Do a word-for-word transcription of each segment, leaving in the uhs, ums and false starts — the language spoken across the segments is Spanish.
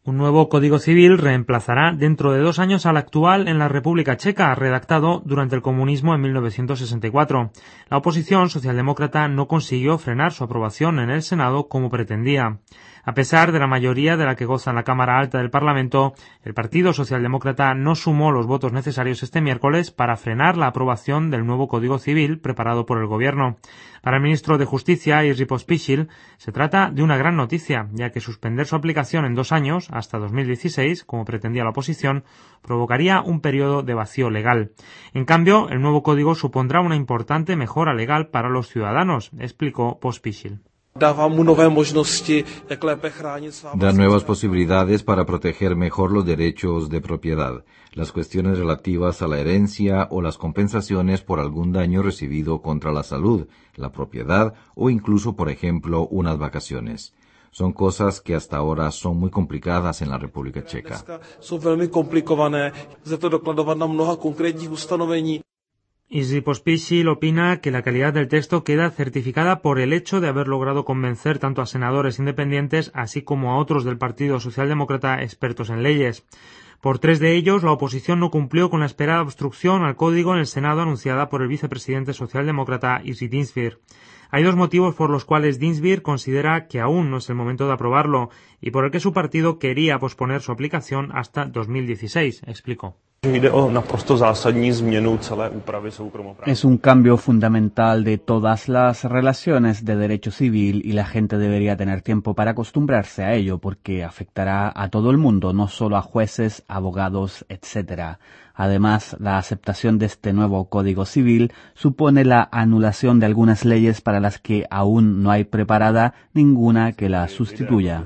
Un nuevo Código Civil reemplazará dentro de dos años al actual en la República Checa, redactado durante el comunismo en mil novecientos sesenta y cuatro. La oposición socialdemócrata no consiguió frenar su aprobación en el Senado como pretendía. A pesar de la mayoría de la que goza en la Cámara Alta del Parlamento, el Partido Socialdemócrata no sumó los votos necesarios este miércoles para frenar la aprobación del nuevo Código Civil preparado por el Gobierno. Para el ministro de Justicia, Jiří Pospíšil, se trata de una gran noticia, ya que suspender su aplicación en dos años, hasta dos mil dieciséis, como pretendía la oposición, provocaría un periodo de vacío legal. En cambio, el nuevo código supondrá una importante mejora legal para los ciudadanos, explicó Pospíšil. Da nuevas posibilidades para proteger mejor los derechos de propiedad, las cuestiones relativas a la herencia o las compensaciones por algún daño recibido contra la salud, la propiedad o incluso, por ejemplo, unas vacaciones. Son cosas que hasta ahora son muy complicadas en la República Checa. Jiří Pospíšil opina que la calidad del texto queda certificada por el hecho de haber logrado convencer tanto a senadores independientes así como a otros del Partido Socialdemócrata expertos en leyes. Por tres de ellos, la oposición no cumplió con la esperada obstrucción al código en el Senado anunciada por el vicepresidente socialdemócrata Jiří Dienstbier. Hay dos motivos por los cuales Dienstbier considera que aún no es el momento de aprobarlo y por el que su partido quería posponer su aplicación hasta dos mil dieciséis, explicó. Es un cambio fundamental de todas las relaciones de derecho civil y la gente debería tener tiempo para acostumbrarse a ello porque afectará a todo el mundo, no solo a jueces, abogados, etcétera. Además, la aceptación de este nuevo Código Civil supone la anulación de algunas leyes para las que aún no hay preparada ninguna que la sustituya.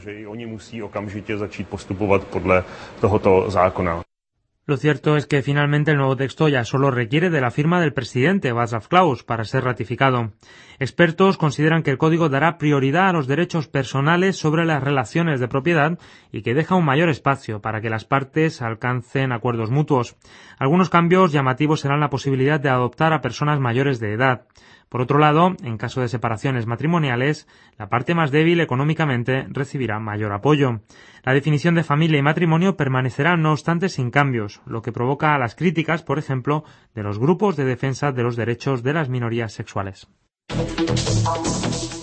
Lo cierto es que finalmente el nuevo texto ya solo requiere de la firma del presidente Václav Klaus para ser ratificado. Expertos consideran que el código dará prioridad a los derechos personales sobre las relaciones de propiedad y que deja un mayor espacio para que las partes alcancen acuerdos mutuos. Algunos cambios llamativos serán la posibilidad de adoptar a personas mayores de edad. Por otro lado, en caso de separaciones matrimoniales, la parte más débil económicamente recibirá mayor apoyo. La definición de familia y matrimonio permanecerá, no obstante, sin cambios, lo que provoca las críticas, por ejemplo, de los grupos de defensa de los derechos de las minorías sexuales.